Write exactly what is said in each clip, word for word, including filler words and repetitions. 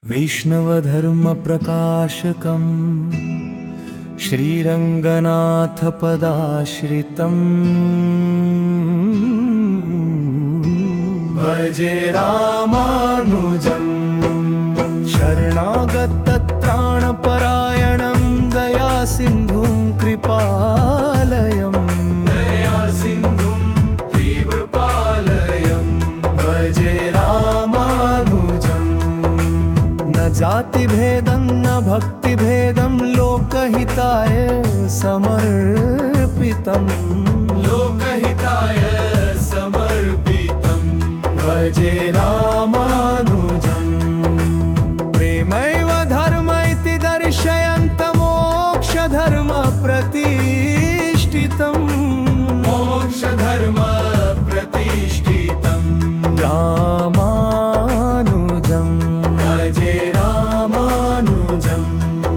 वैष्णवधर्मप्रकाशकं श्रीरङ्गनाथपदाश्रितम् भजे रामानुजम् शरणागतत्राणपरायणं दयासिन्धुं कृपालयम् दयासिन्धुं तीव्रपालयम् भजे रामानुजम् न जातिभेदं न भक्तिभेदं लोकहिताय समर्पितम् लोकहिताय समर्पितम् भजे रामानुजम् प्रेमैव धर्म इति दर्शयन्तं मोक्षधर्मप्रतिष्ठितम् मोक्षधर्मप्रतिष्ठितम् रामानुजम् भजे रामानुजम्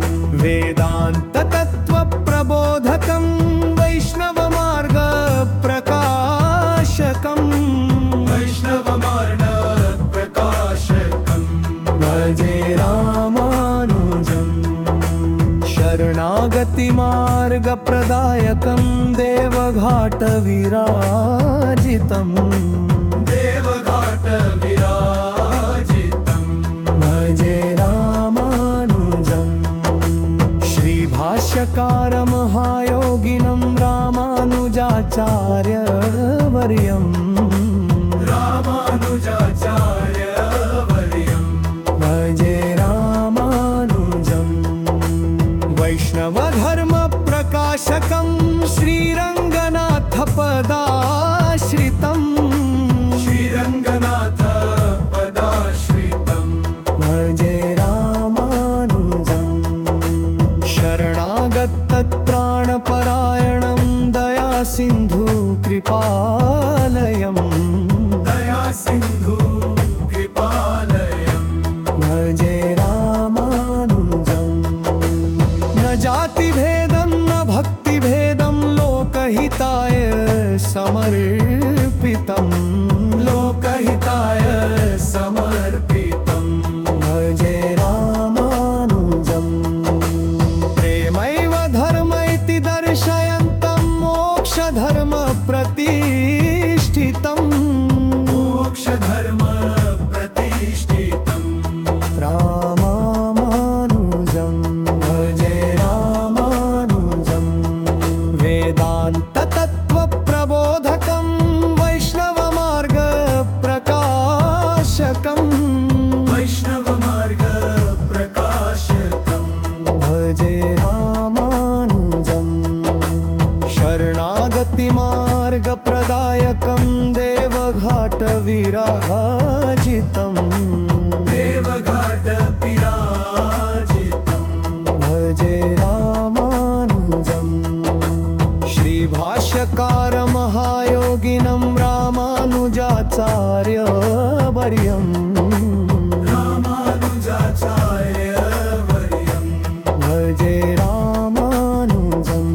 वेदान्ततत्त्वप्रबोधकं वैष्णवमार्गप्रकाशकम् वैष्णवमार्गप्रकाशकम् भजे रामानुजम् शरणागतिमार्गप्रदायकं देवघाटविराजितम् देवघाटविराजितम् भजे रामानुजम् श्रीभाष्यकारमहायोगिनं रामानुजाचार्यवर्यम् रामानुजाचार्यवर्यम् भजे रामानुजम् वैष्णवधर्मप्रकाशकं श्रीरङ्गनाथपदाश्रितम् श्रीरङ्गनाथपदाश्रितम् भजे रामानुजम् शरणागतत्राणपरायणं दयासिन्धु कृपालयम् दयासिन्धु कृपालयम् भजे रामानुजम् न जातिभेदं न भक्तिभेदं लोकहिताय समर्पितम् लोकहिताय समर्पितम् भजे रामानुजम् प्रेमैव धर्म इति दर्शयन्तं मोक्षधर्मप्रतिष्ठितम् मोक्षधर्मप्रतिष्ठितम् रामानुजम् भजे रामानुजम् वेदान्ततत्त्वप्रबोधकं वैष्णवमार्गप्रकाशकम् वैष्णवमार्गप्रकाशकम् भजे रामानुजम् शरणागतिमार्गप्रदायकं देवघाटविराजितम् देवघाटविराजितम् भजे रामानुजम् श्रीभाष्यकारमहायोगिनं रामानुजाचार्यवर्यम् रामानुजाचार्यवर्यम् भजे रामानुजम्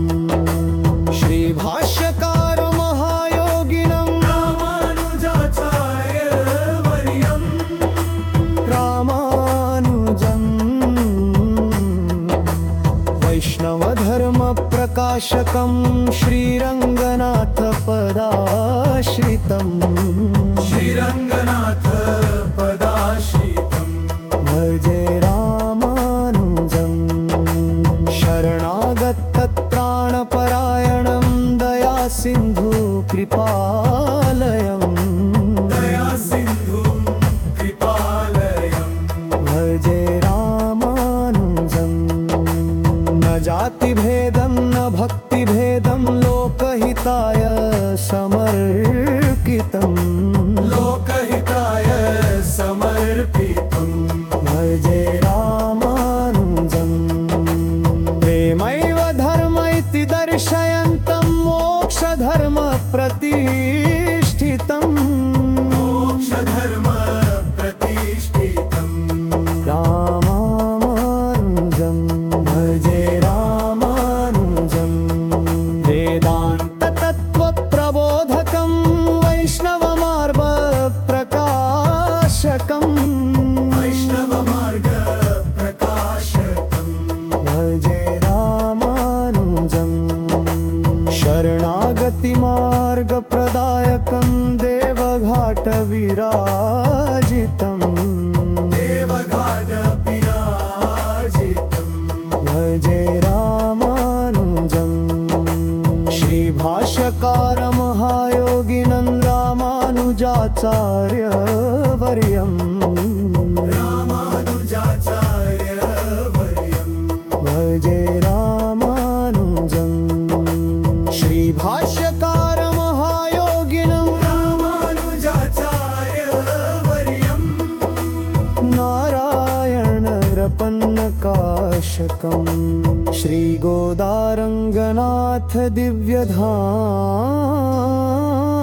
श्रीभाष्यकारमहायोगिनं रामानुजाचार्यवर्यम् रामानुजम् वैष्णवधर्मप्रकाशकं श्रीरङ्गनाथपदाश्रितम् श्रीरङ्गनाथपदाश्रितम् भजे रामानुजम् शरणागतत्राणपरायणं दयासिन्धु कृपालयम् दयासिन्धु कृपालयम् भजे रामानुजम् न जातिभेदं न भक्तिभेदं लोकहिताय समर्पितम् लोकहिताय रामानुजाचार्यवर्यम् रामानुजाचार्यवर्यम् भजे रामानुजम् श्रीभाष्यकार महायोगिनं रामानुजाचार्यवर्यम् नारायणरपन्नकाशकम् श्रीगोदारङ्गनाथ दिव्यधाम